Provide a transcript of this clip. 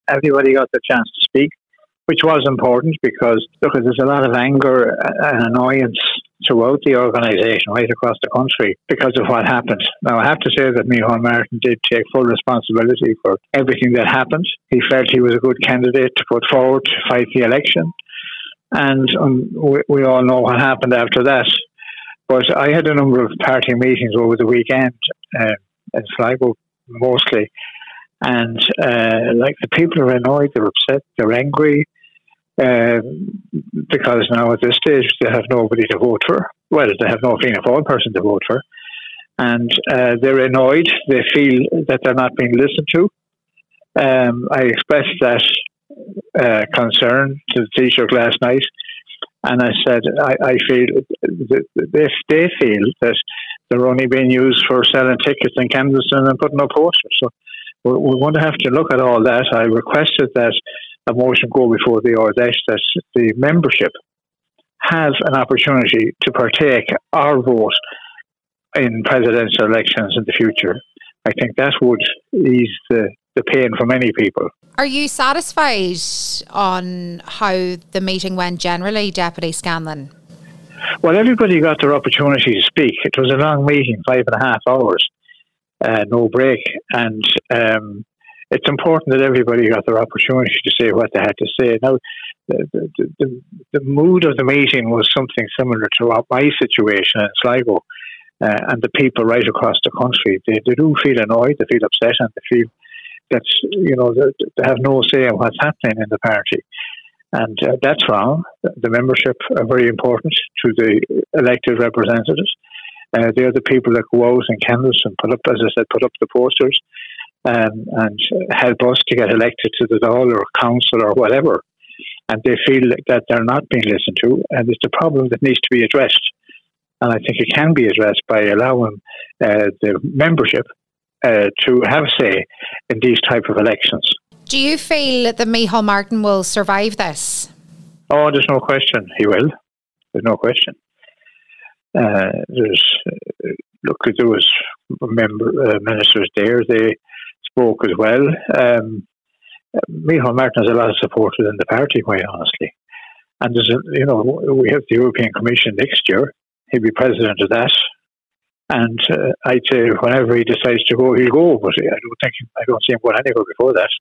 everybody got the chance to speak, which was important because, look, there's a lot of anger and annoyance throughout the organisation, right across the country, because of what happened. Now, I have to say that Micheál Martin did take full responsibility for everything that happened. He felt he was a good candidate to put forward to fight the election. And we all know what happened after that. But I had a number of party meetings over the weekend in Sligo mostly. And the people are annoyed, they're upset, they're angry. Because now at this stage they have nobody to vote for. Well, they have no Fianna Fáil person to vote for. And they're annoyed. They feel that they're not being listened to. I expressed that concern to the Taoiseach last night. And I said, I feel that if they feel that they're only being used for selling tickets and canvassing and putting up posters. So we're going to have to look at all that. I requested that a motion go before the Ordesh that the membership has an opportunity to partake or vote in presidential elections in the future. I think that would ease the pain for many people. Are you satisfied on how the meeting went generally, Deputy Scanlon? Well, everybody got their opportunity to speak. It was a long meeting, 5.5 hours, no break, and it's important that everybody got their opportunity to say what they had to say. Now, the mood of the meeting was something similar to my situation in Sligo, and the people right across the country. They do feel annoyed, they feel upset, and they feel that they have no say in what's happening in the party. And that's wrong. The membership are very important to the elected representatives. They're the people that go out and canvass and put up the posters. And help us to get elected to the Dáil or council or whatever. And they feel that they're not being listened to, and it's a problem that needs to be addressed. And I think it can be addressed by allowing the membership to have a say in these type of elections. Do you feel that Micheál Martin will survive this? Oh, there's no question he will. There's no question. There was ministers there. They spoke as well. Micheál Martin has a lot of supporters in the party, quite honestly. And we have the European Commission next year. He'll be president of that. And I'd say whenever he decides to go, he'll go. But I don't see him going anywhere before that.